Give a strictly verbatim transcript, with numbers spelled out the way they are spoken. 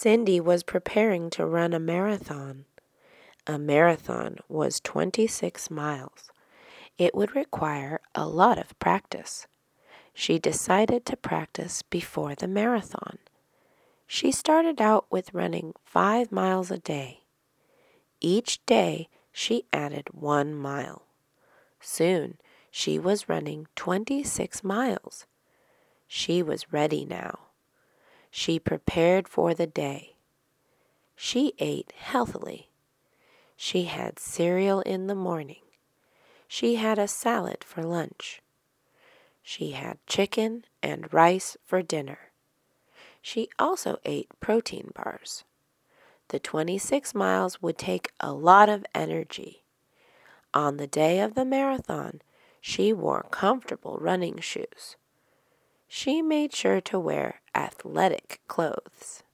Cindy was preparing to run a marathon. A marathon was twenty-six miles. It would require a lot of practice. She decided to practice before the marathon. She started out with running five miles a day. Each day she added one mile. Soon she was running twenty-six miles. She was ready now. She prepared for the day. She ate healthily. She had cereal in the morning. She had a salad for lunch. She had chicken and rice for dinner. She also ate protein bars. The twenty-six miles would take a lot of energy. On the day of the marathon, she wore comfortable running shoes. She made sure to wear athletic clothes.